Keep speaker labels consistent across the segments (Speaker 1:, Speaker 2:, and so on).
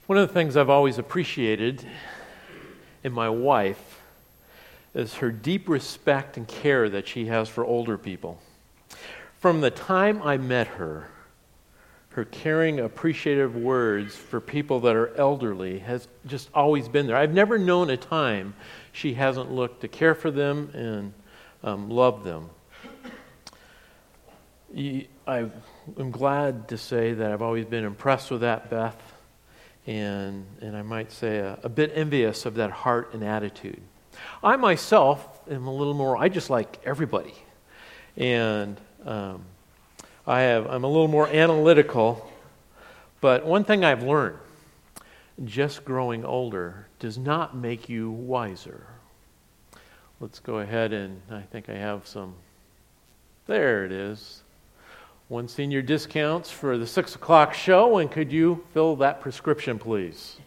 Speaker 1: One of the things I've always appreciated in my wife is her deep respect and care that she has for older people. From the time I met her, her caring, appreciative words for people that are elderly has just always been there. I've never known a time she hasn't looked to care for them and love them. I'm glad to say that I've always been impressed with that, Beth, and I might say a bit envious of that heart and attitude. I myself am a little more, I just like everybody, and I'm a little more analytical, but one thing I've learned, just growing older does not make you wiser. Let's go ahead and I think I have some, there it is. One senior discounts for the 6 o'clock show, and could you fill that prescription, please?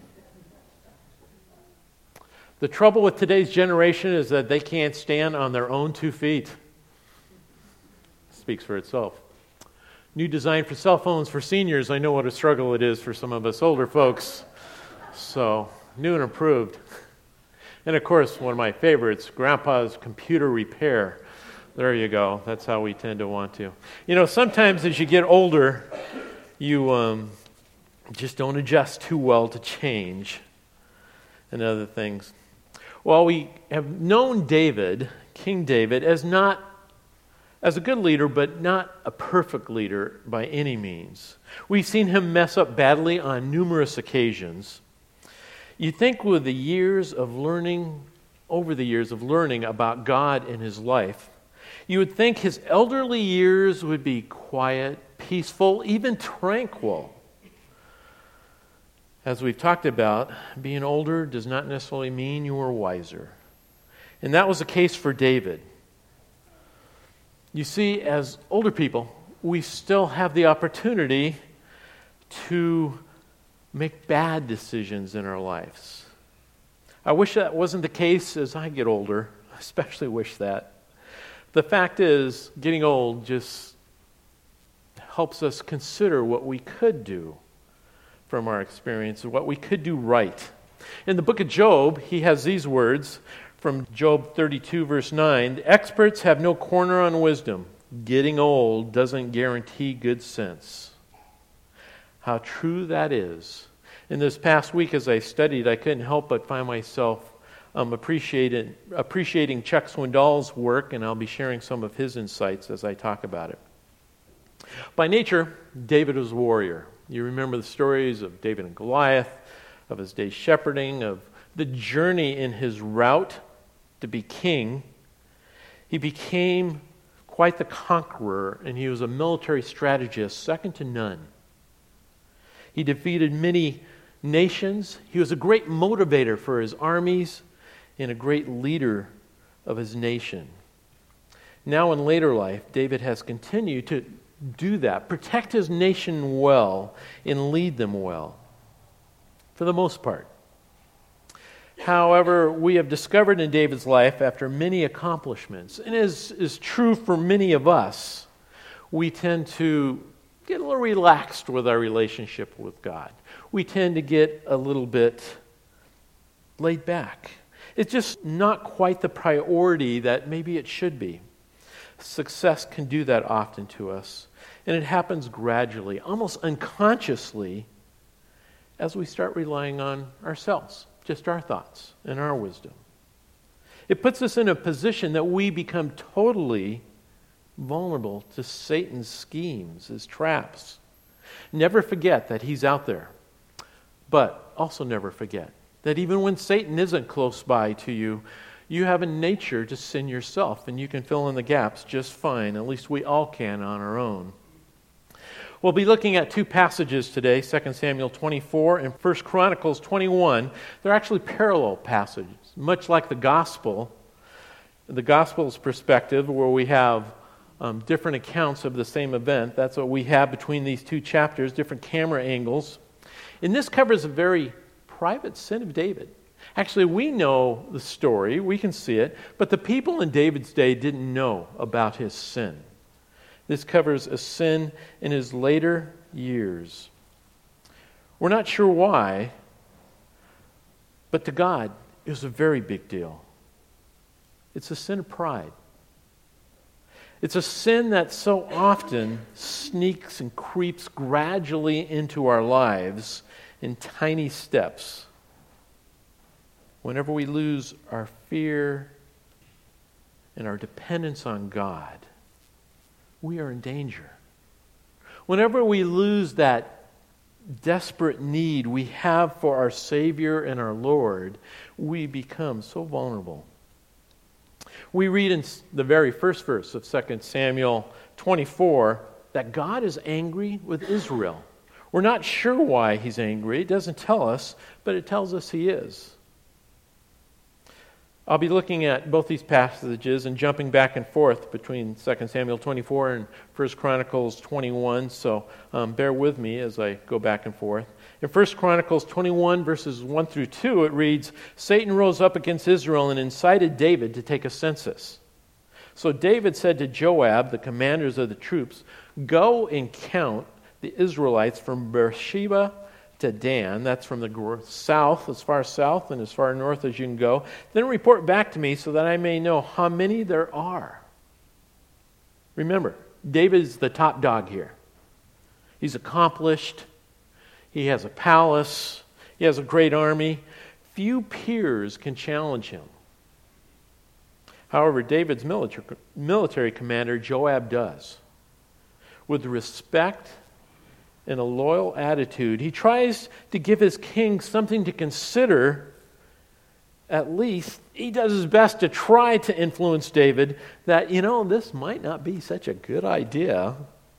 Speaker 1: The trouble with today's generation is that they can't stand on their own 2 feet. Speaks for itself. New design for cell phones for seniors. I know what a struggle it is for some of us older folks. So, new and improved. And of course, one of my favorites, Grandpa's computer repair. There you go. That's how we tend to want to. You know, sometimes as you get older, you just don't adjust too well to change and other things. Well, we have known David, King David, as a good leader, but not a perfect leader by any means. We've seen him mess up badly on numerous occasions. You'd think with the years of learning about God in his life, you would think his elderly years would be quiet, peaceful, even tranquil. As we've talked about, being older does not necessarily mean you are wiser. And that was the case for David. You see, as older people, we still have the opportunity to make bad decisions in our lives. I wish that wasn't the case as I get older. I especially wish that. The fact is, getting old just helps us consider what we could do from our experience, what we could do right. In the book of Job, he has these words from Job 32, verse 9. The experts have no corner on wisdom. Getting old doesn't guarantee good sense. How true that is. In this past week as I studied, I couldn't help but find myself appreciating Chuck Swindoll's work, and I'll be sharing some of his insights as I talk about it. By nature, David was a warrior. You remember the stories of David and Goliath, of his days shepherding, of the journey in his route to be king. He became quite the conqueror, and he was a military strategist, second to none. He defeated many nations. He was a great motivator for his armies and a great leader of his nation. Now in later life, David has continued to do that, protect his nation well and lead them well, for the most part. However, we have discovered in David's life, after many accomplishments, and is true for many of us, we tend to get a little relaxed with our relationship with God. We tend to get a little bit laid back. It's just not quite the priority that maybe it should be. Success can do that often to us, and it happens gradually, almost unconsciously, as we start relying on ourselves, just our thoughts and our wisdom. It puts us in a position that we become totally vulnerable to Satan's schemes, his traps. Never forget that he's out there, but also never forget that even when Satan isn't close by to you, you have a nature to sin yourself, and you can fill in the gaps just fine. At least we all can on our own. We'll be looking at 2 passages today, 2 Samuel 24 and 1 Chronicles 21. They're actually parallel passages, much like the Gospel's perspective, where we have different accounts of the same event. That's what we have between these 2 chapters, different camera angles. And this covers a very private sin of David. Actually, we know the story, we can see it, but the people in David's day didn't know about his sin. This covers a sin in his later years. We're not sure why, but to God, it was a very big deal. It's a sin of pride. It's a sin that so often sneaks and creeps gradually into our lives in tiny steps. Whenever we lose our fear and our dependence on God, we are in danger. Whenever we lose that desperate need we have for our Savior and our Lord, we become so vulnerable. We read in the very first verse of 2 Samuel 24 that God is angry with Israel. We're not sure why he's angry. It doesn't tell us, but it tells us he is. I'll be looking at both these passages and jumping back and forth between 2 Samuel 24 and 1 Chronicles 21, so bear with me as I go back and forth. In 1 Chronicles 21, verses 1 through 2, it reads, Satan rose up against Israel and incited David to take a census. So David said to Joab, the commanders of the troops, Go and count the Israelites from Beersheba to Dan, that's from the south, as far south and as far north as you can go. Then report back to me so that I may know how many there are. Remember, David is the top dog here. He's accomplished. He has a palace. He has a great army. Few peers can challenge him. However, David's military commander, Joab, does. With respect and a loyal attitude, he tries to give his king something to consider. At least he does his best to try to influence David that, this might not be such a good idea.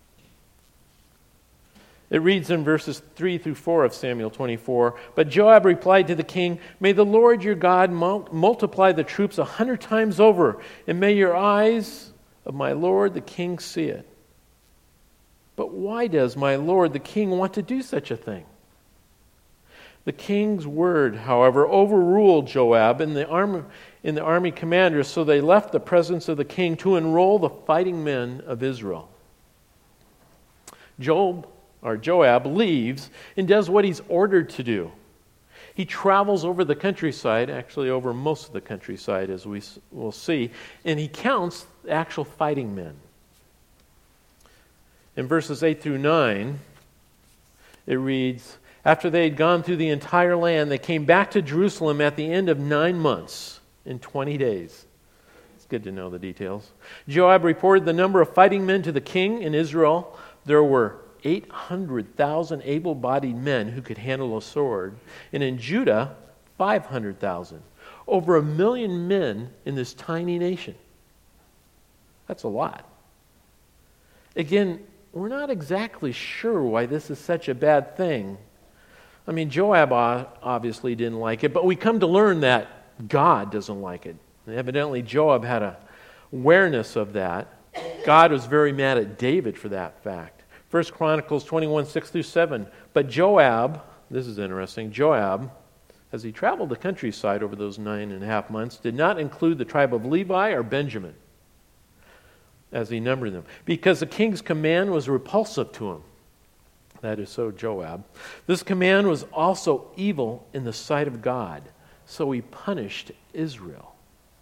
Speaker 1: It reads in verses 3 through 4 of Samuel 24, But Joab replied to the king, May the Lord your God multiply the troops 100 times over, and may your eyes of my lord the king see it. But why does my lord the king want to do such a thing? The king's word, however, overruled Joab and the army commanders, so they left the presence of the king to enroll the fighting men of Israel. Joab leaves and does what he's ordered to do. He travels over the countryside, actually over most of the countryside, as we will see, and he counts the actual fighting men. In verses 8 through 9, it reads, After they had gone through the entire land, they came back to Jerusalem at the end of 9 months in 20 days. It's good to know the details. Joab reported the number of fighting men to the king in Israel. There were 800,000 able-bodied men who could handle a sword, and in Judah, 500,000. Over 1 million men in this tiny nation. That's a lot. Again, we're not exactly sure why this is such a bad thing. I mean, Joab obviously didn't like it, but we come to learn that God doesn't like it. And evidently, Joab had an awareness of that. God was very mad at David for that fact. 1 Chronicles 21, 6 through 7. But Joab, this is interesting, Joab, as he traveled the countryside over those 9.5 months, did not include the tribe of Levi or Benjamin as he numbered them, because the king's command was repulsive to him. That is so Joab. This command was also evil in the sight of God, so he punished Israel.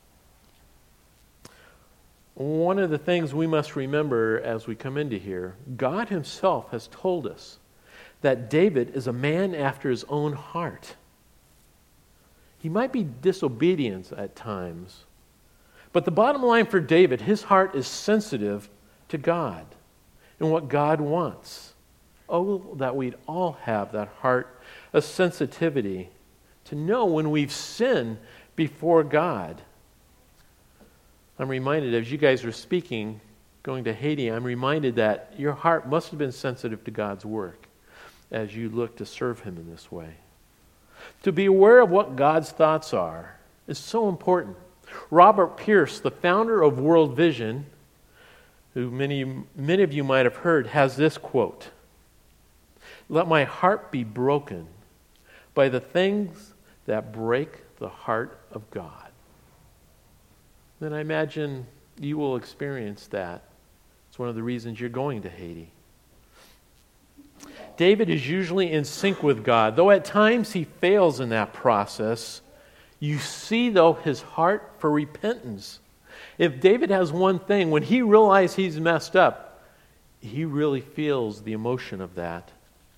Speaker 1: One of the things we must remember as we come into here, God himself has told us that David is a man after his own heart. He might be disobedient at times, but the bottom line for David, his heart is sensitive to God and what God wants. Oh, that we'd all have that heart of sensitivity to know when we've sinned before God. I'm reminded, as you guys were speaking, going to Haiti, I'm reminded that your heart must have been sensitive to God's work as you look to serve him in this way. To be aware of what God's thoughts are is so important. Robert Pierce, the founder of World Vision, who many of you might have heard, has this quote, "Let my heart be broken by the things that break the heart of God." Then I imagine you will experience that. It's one of the reasons you're going to Haiti. David is usually in sync with God, though at times he fails in that process. You see, though, his heart for repentance. If David has one thing, when he realizes he's messed up, he really feels the emotion of that.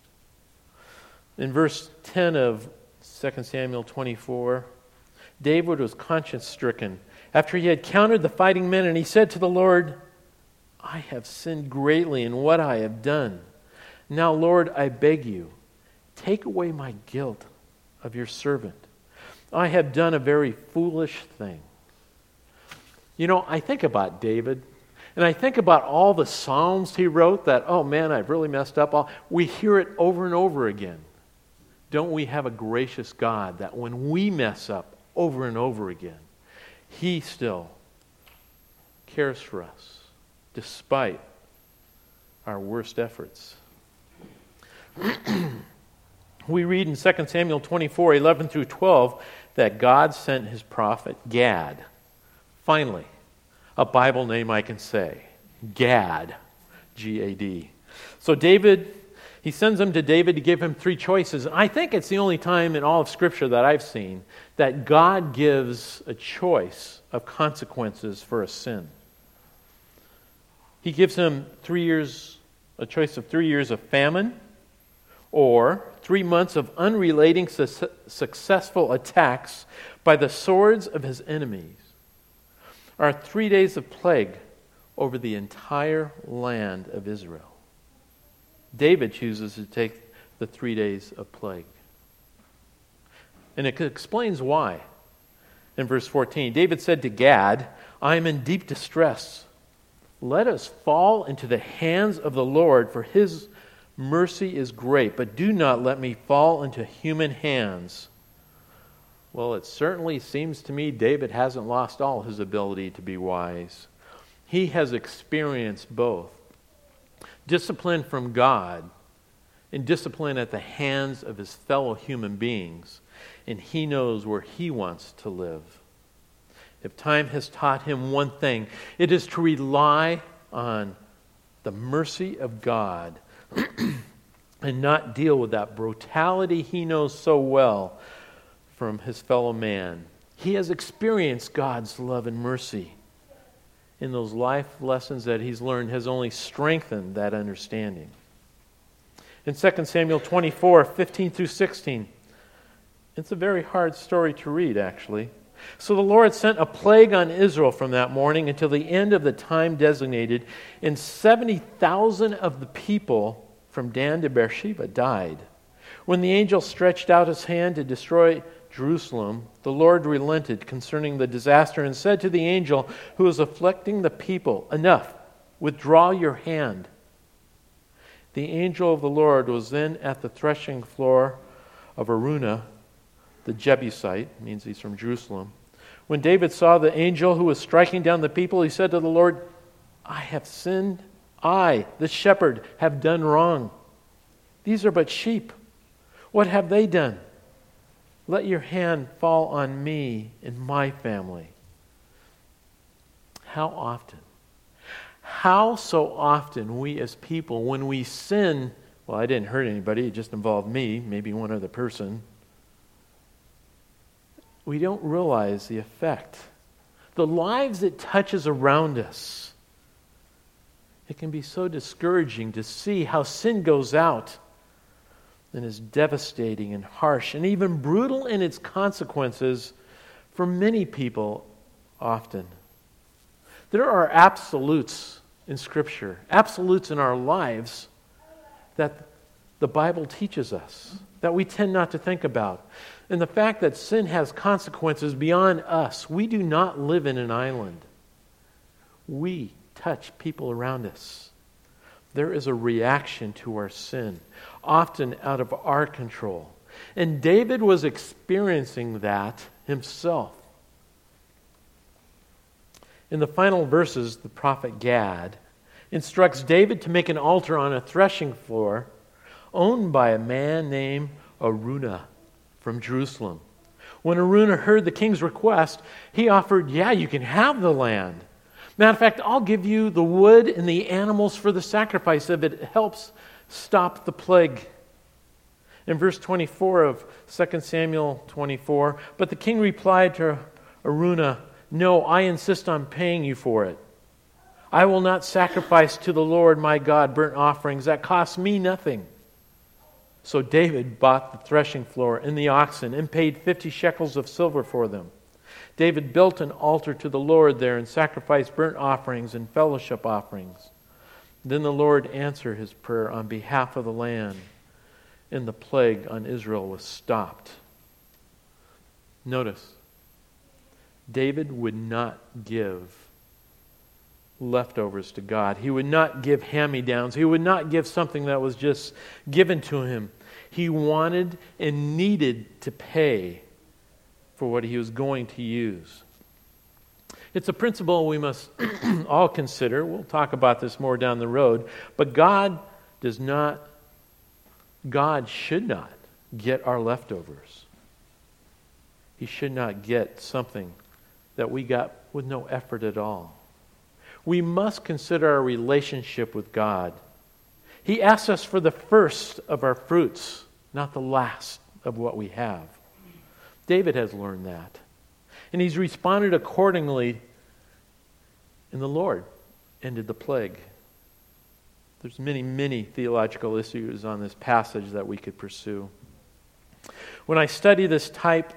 Speaker 1: In verse 10 of 2 Samuel 24, David was conscience-stricken after he had counted the fighting men, and he said to the Lord, I have sinned greatly in what I have done. Now, Lord, I beg you, take away my guilt of your servant. I have done a very foolish thing. You know, I think about David, and I think about all the Psalms he wrote that, oh man, I've really messed up. We hear it over and over again. Don't we have a gracious God that when we mess up over and over again, He still cares for us, despite our worst efforts? We read in 2 Samuel 24, 11 through 12, that God sent His prophet Gad. Finally, a Bible name I can say. Gad. G-A-D. So He sends him to David to give him three choices. I think it's the only time in all of Scripture that I've seen that God gives a choice of consequences for a sin. He gives him a choice of 3 years of famine, or 3 months of unrelenting successful attacks by the swords of his enemies, or 3 days of plague over the entire land of Israel. David chooses to take the 3 days of plague. And it explains why. In verse 14, David said to Gad, I am in deep distress. Let us fall into the hands of the Lord, for His mercy is great, but do not let me fall into human hands. Well, it certainly seems to me David hasn't lost all his ability to be wise. He has experienced both discipline from God and discipline at the hands of his fellow human beings, and he knows where he wants to live. If time has taught him one thing, it is to rely on the mercy of God and not deal with that brutality he knows so well from his fellow man. He has experienced God's love and mercy. In those life lessons that he's learned has only strengthened that understanding. In 2 Samuel 24, 15 through 16, it's a very hard story to read, actually. So the Lord sent a plague on Israel from that morning until the end of the time designated, and 70,000 of the people from Dan to Beersheba died. When the angel stretched out his hand to destroy Jerusalem, the Lord relented concerning the disaster and said to the angel who was afflicting the people, enough, withdraw your hand. The angel of the Lord was then at the threshing floor of Araunah, the Jebusite, means he's from Jerusalem. When David saw the angel who was striking down the people, he said to the Lord, I have sinned. I, the shepherd, have done wrong. These are but sheep. What have they done? Let your hand fall on me and my family. How so often we as people, when we sin, well, I didn't hurt anybody, it just involved me, maybe one other person, we don't realize the effect. The lives it touches around us. It can be so discouraging to see how sin goes out and is devastating and harsh and even brutal in its consequences for many people often. There are absolutes in Scripture, absolutes in our lives that the Bible teaches us, that we tend not to think about. And the fact that sin has consequences beyond us, we do not live in an island. We touch people around us. There is a reaction to our sin, often out of our control. And David was experiencing that himself. In the final verses, the prophet Gad instructs David to make an altar on a threshing floor owned by a man named Araunah from Jerusalem. When Araunah heard the king's request, he offered, you can have the land. Matter of fact, I'll give you the wood and the animals for the sacrifice if it helps Stop the plague. In verse 24 of 2 Samuel 24, but the king replied to Araunah, "No, I insist on paying you for it. I will not sacrifice to the Lord my God burnt offerings that cost me nothing." So David bought the threshing floor and the oxen and paid 50 shekels of silver for them. David built an altar to the Lord there and sacrificed burnt offerings and fellowship offerings. Then the Lord answered his prayer on behalf of the land, and the plague on Israel was stopped. Notice, David would not give leftovers to God. He would not give hand-me-downs. He would not give something that was just given to him. He wanted and needed to pay for what he was going to use. It's a principle we must all consider. We'll talk about this more down the road. But God should not get our leftovers. He should not get something that we got with no effort at all. We must consider our relationship with God. He asks us for the first of our fruits, not the last of what we have. David has learned that. And he's responded accordingly, and the Lord ended the plague. There's many, many theological issues on this passage that we could pursue. When I study these types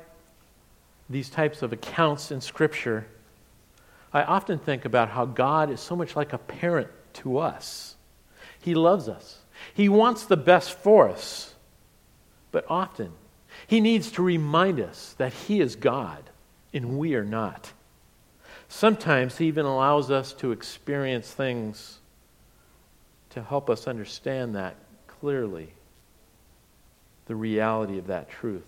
Speaker 1: of accounts in Scripture, I often think about how God is so much like a parent to us. He loves us. He wants the best for us. But often, He needs to remind us that He is God and we are not. Sometimes He even allows us to experience things to help us understand that clearly, the reality of that truth.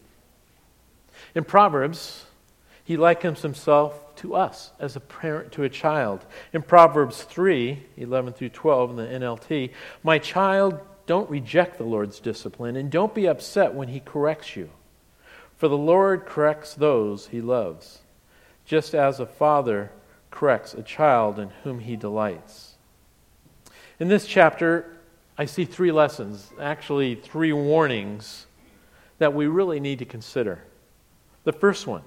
Speaker 1: In Proverbs, He likens Himself to us as a parent to a child. In Proverbs 3:11-12 in the NLT, "My child, don't reject the Lord's discipline, and don't be upset when He corrects you. For the Lord corrects those He loves, just as a father corrects a child in whom he delights." In this chapter, I see 3 lessons, actually 3 warnings that we really need to consider. The first one,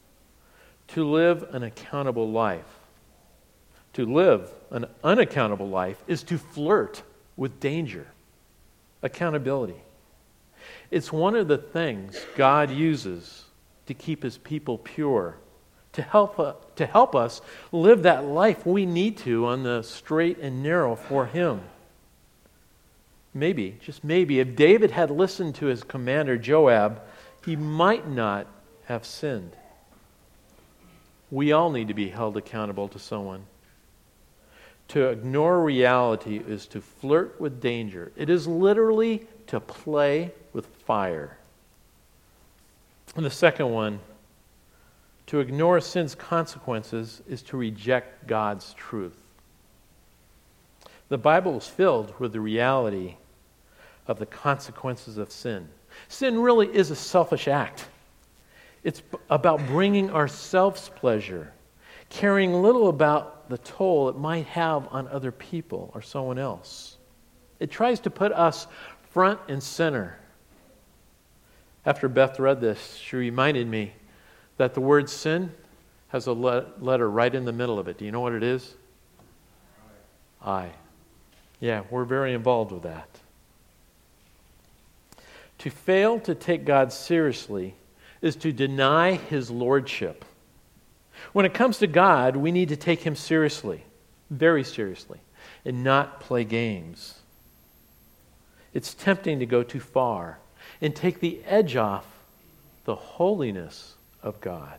Speaker 1: to live an accountable life. To live an unaccountable life is to flirt with danger. Accountability. It's one of the things God uses to keep His people pure, to help us live that life we need to on the straight and narrow for Him. Maybe, just maybe, if David had listened to his commander Joab, he might not have sinned. We all need to be held accountable to someone. To ignore reality is to flirt with danger. It is literally to play with fire. And the second one, to ignore sin's consequences is to reject God's truth. The Bible is filled with the reality of the consequences of sin. Sin really is a selfish act. It's about bringing ourselves pleasure, caring little about the toll it might have on other people or someone else. It tries to put us front and center. After Beth read this, she reminded me that the word sin has a letter right in the middle of it. Do you know what it is? I. Yeah, we're very involved with that. To fail to take God seriously is to deny His lordship. When it comes to God, we need to take Him seriously, very seriously, and not play games. It's tempting to go too far and take the edge off the holiness of God.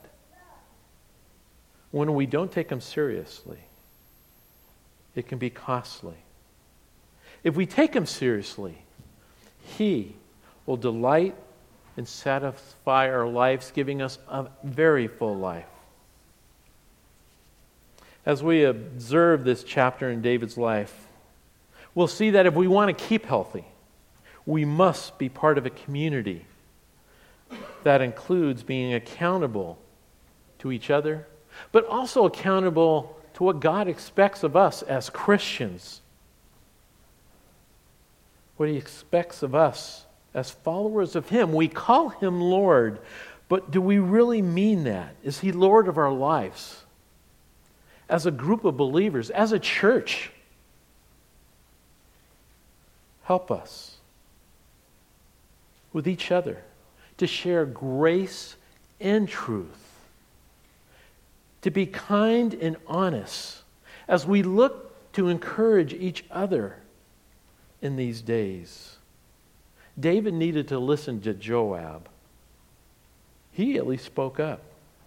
Speaker 1: When we don't take Him seriously, it can be costly. If we take Him seriously, He will delight and satisfy our lives, giving us a very full life. As we observe this chapter in David's life, we'll see that if we want to keep healthy, we must be part of a community that includes being accountable to each other, but also accountable to what God expects of us as Christians. what He expects of us as followers of Him. We call Him Lord, but do we really mean that? Is He Lord of our lives? As a group of believers, as a church, help us with each other to share grace and truth, to be kind and honest as we look to encourage each other in these days. David needed to listen to Joab. He at least spoke up.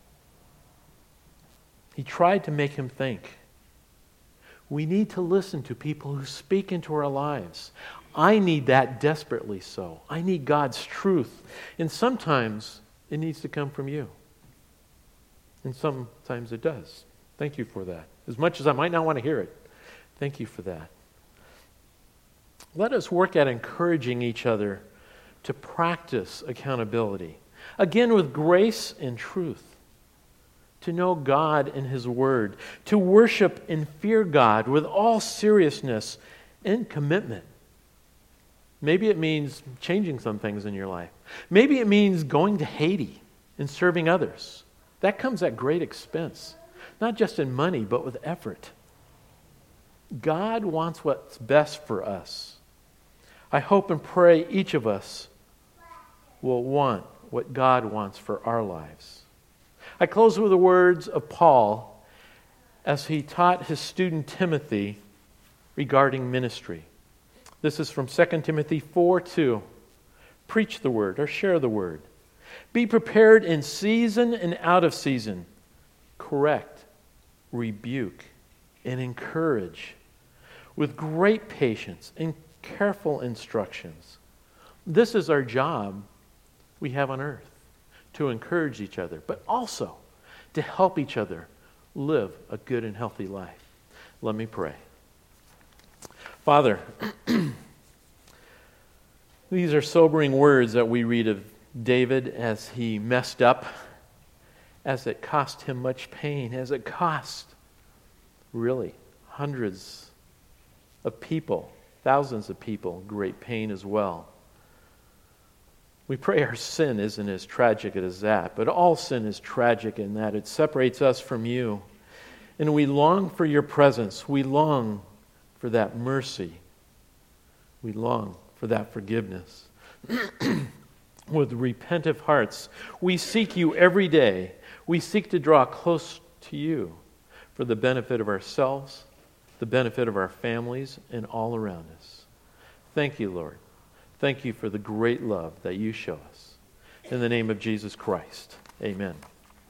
Speaker 1: He tried to make him think. We need to listen to people who speak into our lives. I need that desperately so. I need God's truth. And sometimes it needs to come from you. And sometimes it does. Thank you for that. As much as I might not want to hear it, thank you for that. Let us work at encouraging each other to practice accountability. Again, with grace and truth. To know God and His Word. To worship and fear God with all seriousness and commitment. Maybe it means changing some things in your life. Maybe it means going to Haiti and serving others. That comes at great expense. Not just in money, but with effort. God wants what's best for us. I hope and pray each of us will want what God wants for our lives. I close with the words of Paul as he taught his student Timothy regarding ministry. This is from 2 Timothy 4:2. Preach the word or share the word. Be prepared in season and out of season. Correct, rebuke, and encourage with great patience and careful instructions. This is our job we have on earth, to encourage each other, but also to help each other live a good and healthy life. Let me pray. Father, these are sobering words that we read of David as he messed up, as it cost him much pain, as it cost really hundreds of people, thousands of people, great pain as well. We pray our sin isn't as tragic as that, but all sin is tragic in that it separates us from you. And we long for your presence. We long for that mercy. We long for that forgiveness. With repentant hearts, we seek you every day. We seek to draw close to you for the benefit of ourselves, the benefit of our families, and all around us. Thank you, Lord. Thank you for the great love that you show us. In the name of Jesus Christ, amen.